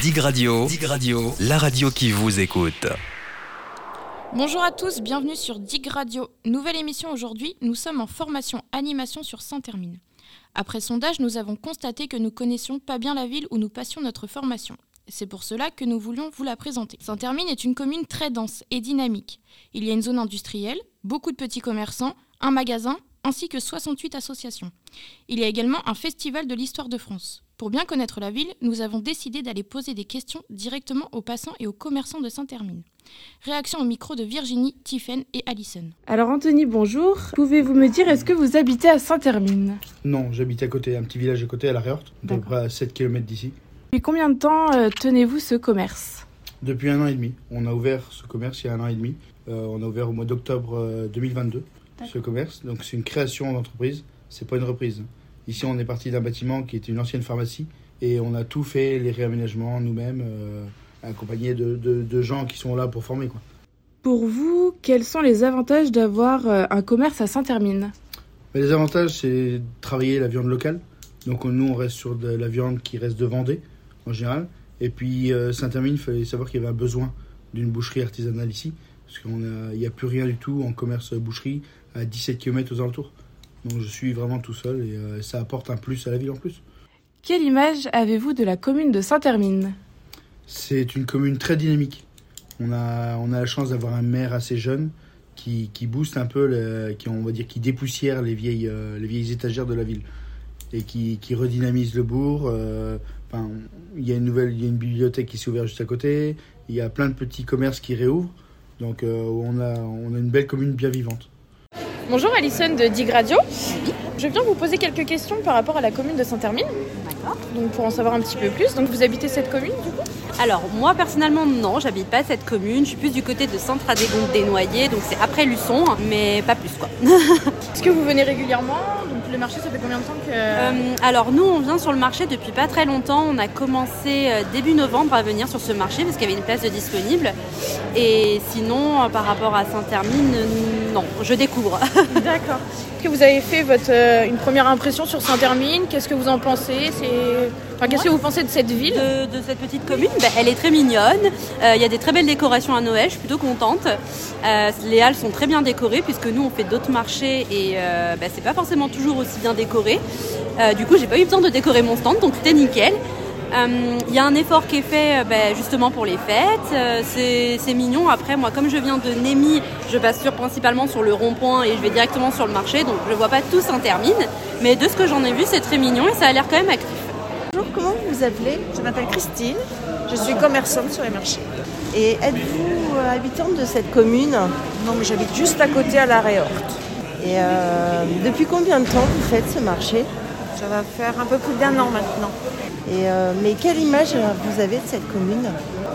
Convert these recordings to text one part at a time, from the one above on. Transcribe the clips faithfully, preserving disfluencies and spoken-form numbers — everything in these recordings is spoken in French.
Dig Radio, Dig Radio, la radio qui vous écoute. Bonjour à tous, bienvenue sur Dig Radio. Nouvelle émission aujourd'hui, nous sommes en formation animation sur Saint-Hermine. Après sondage, nous avons constaté que nous connaissions pas bien la ville où nous passions notre formation. C'est pour cela que nous voulions vous la présenter. Saint-Hermine est une commune très dense et dynamique. Il y a une zone industrielle, beaucoup de petits commerçants, un magasin, ainsi que soixante-huit associations. Il y a également un festival de l'histoire de France. Pour bien connaître la ville, nous avons décidé d'aller poser des questions directement aux passants et aux commerçants de Saint-Hermine. Réaction au micro de Virginie, Tiffen et Alison. Alors Anthony, bonjour. Pouvez-vous me dire, est-ce que vous habitez à Saint-Hermine ? Non, j'habite à côté, un petit village à côté, à la Réorte, à peu près à sept kilomètres d'ici. Depuis combien de temps euh, tenez-vous ce commerce ? Depuis un an et demi. On a ouvert ce commerce il y a un an et demi. Euh, on a ouvert au mois d'octobre euh, deux mille vingt-deux, D'accord. ce commerce. Donc c'est une création d'entreprise, c'est pas une reprise. Ici, on est parti d'un bâtiment qui était une ancienne pharmacie et on a tout fait, les réaménagements nous-mêmes, euh, accompagnés de, de, de gens qui sont là pour former, quoi. Pour vous, quels sont les avantages d'avoir euh, un commerce à Saint-Hermine ? Les avantages, c'est de travailler la viande locale. Donc nous, on reste sur de la viande qui reste de Vendée, en général. Et puis euh, Saint-Hermine, il fallait savoir qu'il y avait un besoin d'une boucherie artisanale ici. Parce qu'il n'y a, a plus rien du tout en commerce boucherie à dix-sept kilomètres aux alentours. Donc je suis vraiment tout seul et euh, ça apporte un plus à la ville en plus. Quelle image avez-vous de la commune de Saint-Hermine ? C'est une commune très dynamique. On a, on a la chance d'avoir un maire assez jeune qui, qui booste un peu, le, qui, on va dire, qui dépoussière les vieilles, euh, les vieilles étagères de la ville et qui, qui redynamise le bourg. Euh, enfin, il y a une nouvelle, il y a une bibliothèque qui s'est ouverte juste à côté. Il y a plein de petits commerces qui réouvrent. Donc euh, on, a, on a une belle commune bien vivante. Bonjour Alison de Dig Radio. Je viens vous poser quelques questions par rapport à la commune de Saint-Hermine. D'accord. Donc pour en savoir un petit peu plus. Donc vous habitez cette commune du coup ? Alors moi personnellement non, j'habite pas cette commune, je suis plus du côté de Sainte-Radegonde-des-Noyers, donc c'est après Luçon, mais pas plus quoi. Est-ce que vous venez régulièrement ? Donc le marché, ça fait combien de temps que... Euh, alors nous on vient sur le marché depuis pas très longtemps, on a commencé euh, début novembre à venir sur ce marché parce qu'il y avait une place de disponible. Et sinon euh, par rapport à Saint-Hermine, euh, non, je découvre. D'accord. Est-ce que vous avez fait votre, euh, une première impression sur Saint-Hermine ? Qu'est-ce que vous en pensez ? C'est... Enfin, qu'est-ce ouais. que vous pensez de cette ville ? de, de cette petite commune, ben, elle est très mignonne. Il euh, y a des très belles décorations à Noël, je suis plutôt contente. Euh, les halles sont très bien décorées puisque nous on fait d'autres marchés et euh, ben, c'est pas forcément toujours aussi bien décoré. Euh, du coup j'ai pas eu besoin de décorer mon stand, donc tout est nickel. Il euh, y a un effort qui est fait euh, ben, justement pour les fêtes, euh, c'est, c'est mignon. Après moi comme je viens de Némy, je passe sur, principalement sur le rond-point et je vais directement sur le marché, donc je vois pas tout Saint-Hermine. Mais de ce que j'en ai vu c'est très mignon et ça a l'air quand même actif. Bonjour, comment vous vous appelez ? Je m'appelle Christine, je suis commerçante sur les marchés. Et êtes-vous euh, habitante de cette commune ? Non, mais j'habite juste à côté à la Réorte. Et euh, depuis combien de temps vous faites ce marché ? Ça va faire un peu plus d'un an maintenant. Et euh, mais quelle image vous avez de cette commune ?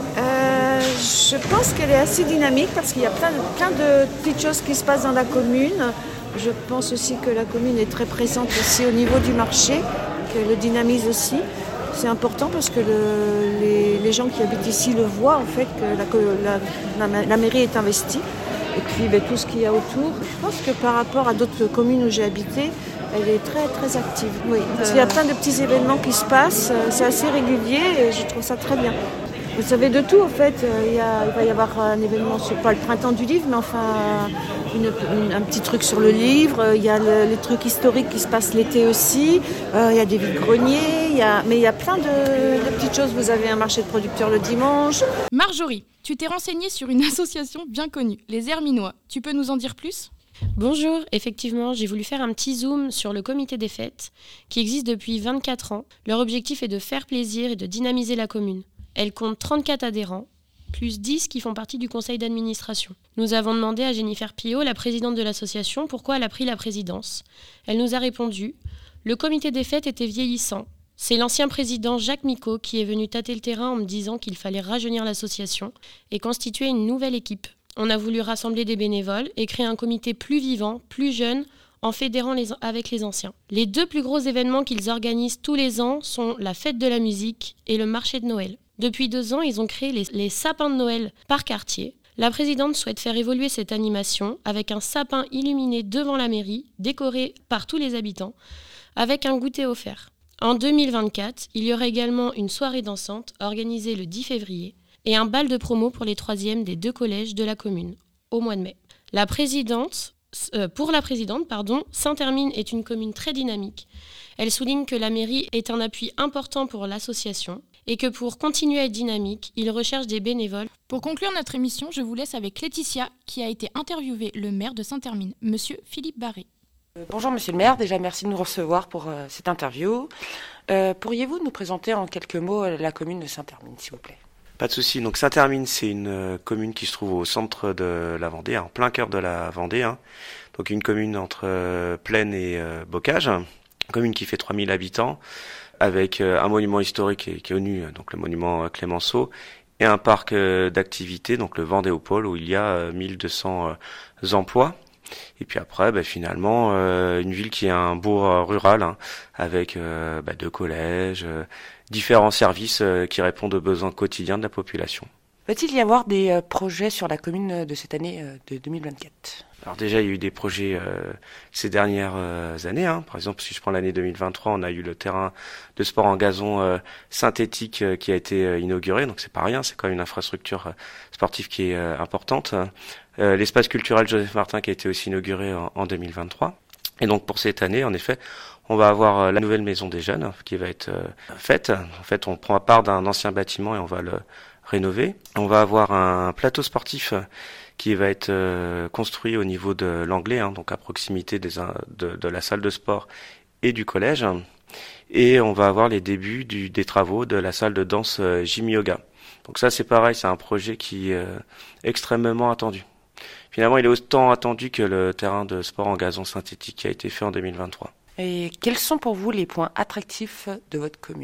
euh, Je pense qu'elle est assez dynamique parce qu'il y a plein de, plein de petites choses qui se passent dans la commune. Je pense aussi que la commune est très présente aussi au niveau du marché, qu'elle le dynamise aussi. C'est important parce que le, les, les gens qui habitent ici le voient en fait, que la, la, la, la mairie est investie. Et puis ben, tout ce qu'il y a autour. Je pense que par rapport à d'autres communes où j'ai habité, elle est très très active. Oui, parce qu'il y a plein de petits événements qui se passent, c'est assez régulier et je trouve ça très bien. Vous savez de tout en fait, il, y a, il va y avoir un événement, sur, pas le printemps du livre, mais enfin une, une, un petit truc sur le livre, il y a le, les trucs historiques qui se passent l'été aussi, euh, il y a des vides-greniers, il y a, mais il y a plein de, de petites choses. Vous avez un marché de producteurs le dimanche. Marjorie, tu t'es renseignée sur une association bien connue, les Herminois. Tu peux nous en dire plus ? Bonjour, effectivement, j'ai voulu faire un petit zoom sur le comité des fêtes qui existe depuis vingt-quatre ans. Leur objectif est de faire plaisir et de dynamiser la commune. Elle compte trente-quatre adhérents, plus dix qui font partie du conseil d'administration. Nous avons demandé à Jennifer Pillot, la présidente de l'association, pourquoi elle a pris la présidence. Elle nous a répondu « Le comité des fêtes était vieillissant. C'est l'ancien président Jacques Micot qui est venu tâter le terrain en me disant qu'il fallait rajeunir l'association et constituer une nouvelle équipe. On a voulu rassembler des bénévoles et créer un comité plus vivant, plus jeune, en fédérant les, avec les anciens. Les deux plus gros événements qu'ils organisent tous les ans sont la fête de la musique et le marché de Noël. Depuis deux ans, ils ont créé les, les sapins de Noël par quartier. La présidente souhaite faire évoluer cette animation avec un sapin illuminé devant la mairie, décoré par tous les habitants, avec un goûter offert. En deux mille vingt-quatre, il y aura également une soirée dansante organisée le dix février et un bal de promo pour les troisièmes des deux collèges de la commune, au mois de mai. La présidente, euh, pour la présidente, pardon, Saint-Hermine est une commune très dynamique. Elle souligne que la mairie est un appui important pour l'association et que pour continuer à être dynamique, il recherche des bénévoles. Pour conclure notre émission, je vous laisse avec Laetitia, qui a été interviewé le maire de Saint-Hermine, Monsieur Philippe Barré. Euh, bonjour Monsieur le maire, déjà merci de nous recevoir pour euh, cette interview. Euh, pourriez-vous nous présenter en quelques mots la commune de Saint-Hermine, s'il vous plaît ? Pas de souci. Donc Saint-Hermine, c'est une euh, commune qui se trouve au centre de la Vendée, en plein cœur de la Vendée. Hein. Donc une commune entre euh, Plaine et euh, Bocage, une commune qui fait trois mille habitants, avec euh, un monument historique qui est, qui est connu, donc le monument Clémenceau, et un parc euh, d'activités, donc le Vendéopole, où il y a euh, mille deux cents euh, emplois. Et puis après, bah, finalement, euh, une ville qui est un bourg euh, rural, hein, avec euh, bah, deux collèges, euh, différents services euh, qui répondent aux besoins quotidiens de la population. Va-t-il y avoir des euh, projets sur la commune de cette année euh, de deux mille vingt-quatre ? Alors déjà, il y a eu des projets euh, ces dernières euh, années. Hein. Par exemple, si je prends l'année deux mille vingt-trois, on a eu le terrain de sport en gazon euh, synthétique euh, qui a été euh, inauguré. Donc c'est pas rien, c'est quand même une infrastructure euh, sportive qui est euh, importante. Euh, l'espace culturel Joseph Martin qui a été aussi inauguré en, en deux mille vingt-trois. Et donc pour cette année, en effet, on va avoir euh, la nouvelle maison des jeunes qui va être euh, faite. En fait, on prend à part d'un ancien bâtiment et on va le rénover. On va avoir un plateau sportif qui va être euh, construit au niveau de l'Anglais, hein, donc à proximité des, de, de la salle de sport et du collège. Et on va avoir les débuts du, des travaux de la salle de danse euh, Gym Yoga. Donc ça, c'est pareil, c'est un projet qui est euh, extrêmement attendu. Finalement, il est autant attendu que le terrain de sport en gazon synthétique qui a été fait en deux mille vingt-trois. Et quels sont pour vous les points attractifs de votre commune ?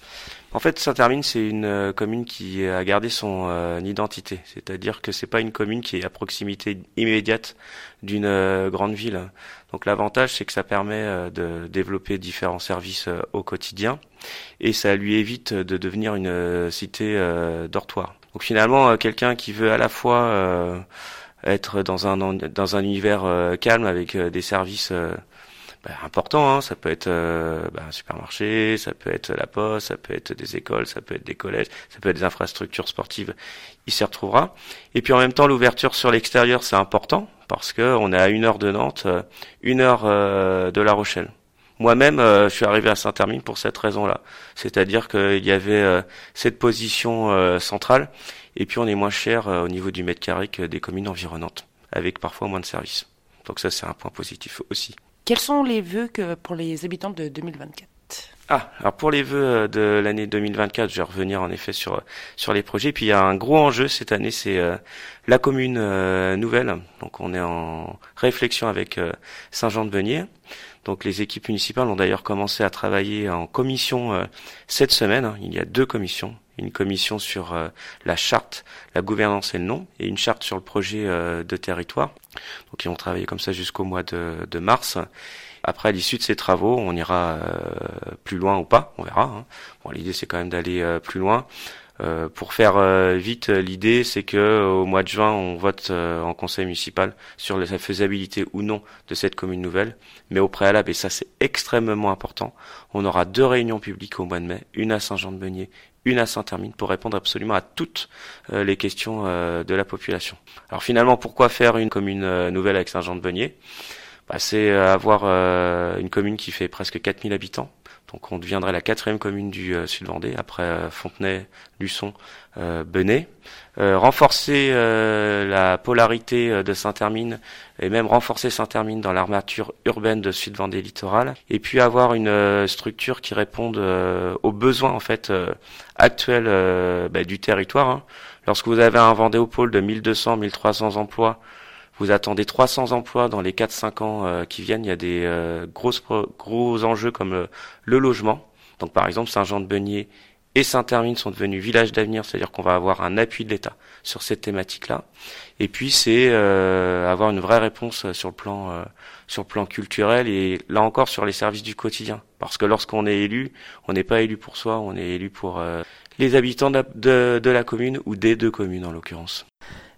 En fait, Saint-Hermine, c'est une euh, commune qui a gardé son euh, identité. C'est-à-dire que c'est pas une commune qui est à proximité immédiate d'une euh, grande ville. Donc l'avantage, c'est que ça permet euh, de développer différents services euh, au quotidien et ça lui évite de devenir une euh, cité euh, dortoir. Donc finalement, euh, quelqu'un qui veut à la fois euh, être dans un dans un univers euh, calme avec euh, des services euh, Bah, important, hein. Ça peut être euh, bah, un supermarché, ça peut être la poste, ça peut être des écoles, ça peut être des collèges, ça peut être des infrastructures sportives, il s'y retrouvera. Et puis en même temps, l'ouverture sur l'extérieur, c'est important, parce que on est à une heure de Nantes, une heure euh, de La Rochelle. Moi-même, euh, je suis arrivé à Saint-Hermine pour cette raison-là. C'est-à-dire qu'il y avait euh, cette position euh, centrale, et puis on est moins cher euh, au niveau du mètre carré que des communes environnantes, avec parfois moins de services. Donc ça, c'est un point positif aussi. Quels sont les vœux que pour les habitants de deux mille vingt-quatre ? Ah, alors pour les vœux de l'année deux mille vingt-quatre, je vais revenir en effet sur sur les projets. Puis il y a un gros enjeu cette année, c'est euh, la commune euh, nouvelle. Donc on est en réflexion avec euh, Saint-Jean-de-Beugnier. Donc les équipes municipales ont d'ailleurs commencé à travailler en commission euh, cette semaine. Il y a deux commissions. Une commission sur euh, la charte, la gouvernance et le nom, et une charte sur le projet euh, de territoire. Donc ils vont travailler comme ça jusqu'au mois de, de mars. Après, à l'issue de ces travaux, on ira euh, plus loin ou pas, on verra. Hein. Bon, l'idée c'est quand même d'aller euh, plus loin. Euh, pour faire euh, vite, l'idée c'est que au mois de juin, on vote euh, en conseil municipal sur la faisabilité ou non de cette commune nouvelle. Mais au préalable, et ça c'est extrêmement important, on aura deux réunions publiques au mois de mai, une à Saint-Jean-de-Beugnier, une à Saint-Hermine, pour répondre absolument à toutes euh, les questions euh, de la population. Alors finalement, pourquoi faire une commune euh, nouvelle avec Saint-Jean-de-Beugnier ? Bah, c'est avoir euh, une commune qui fait presque quatre mille habitants. Donc on deviendrait la quatrième commune du euh, Sud-Vendée, après euh, Fontenay, Luçon, euh, Benay. Euh, renforcer euh, la polarité euh, de Saint-Hermine et même renforcer Saint-Hermine dans l'armature urbaine de Sud-Vendée littoral. Et puis avoir une euh, structure qui réponde euh, aux besoins en fait euh, actuels euh, bah, du territoire. Hein. Lorsque vous avez un Vendéopole de mille deux cents à mille trois cents emplois, vous attendez trois cents emplois dans les quatre à cinq ans euh, qui viennent. Il y a des euh, grosses, gros enjeux comme le, le logement. Donc par exemple, Saint-Jean-de-Beugnier et Saint-Hermine sont devenus villages d'avenir, c'est-à-dire qu'on va avoir un appui de l'État sur cette thématique-là. Et puis c'est euh, avoir une vraie réponse sur le plan euh, sur le plan culturel et là encore sur les services du quotidien. Parce que lorsqu'on est élu, on n'est pas élu pour soi, on est élu pour euh, les habitants de la, de, de la commune ou des deux communes en l'occurrence.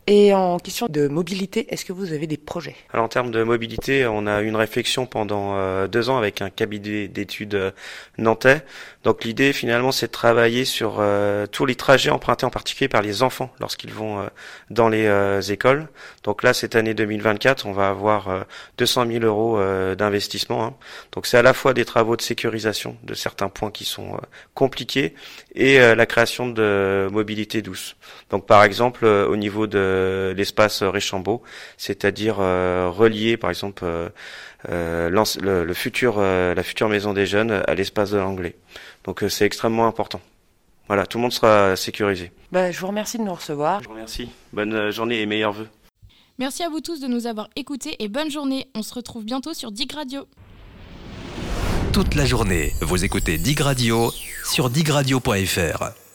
Et en question de mobilité, est-ce que vous avez des projets ? Alors en termes de mobilité, on a eu une réflexion pendant euh, deux ans avec un cabinet d'études euh, nantais. Donc l'idée finalement c'est de travailler sur euh, tous les trajets empruntés en particulier par les enfants lorsqu'ils vont euh, dans les euh, écoles. Donc là cette année deux mille vingt-quatre, on va avoir euh, deux cent mille euros euh, d'investissement. Hein. Donc c'est à la fois des travaux de sécurisation de certains points qui sont euh, compliqués et euh, la création de mobilité douce. Donc par exemple euh, au niveau de l'espace Réchambault, c'est-à-dire euh, relier par exemple euh, euh, le, le futur, euh, la future maison des jeunes à l'espace de l'Anglais. Donc euh, c'est extrêmement important. Voilà, tout le monde sera sécurisé. Bah, je vous remercie de nous recevoir. Je vous remercie. Bonne journée et meilleurs vœux. Merci à vous tous de nous avoir écoutés et bonne journée. On se retrouve bientôt sur Dig Radio. Toute la journée, vous écoutez Dig Radio sur dig radio point f r.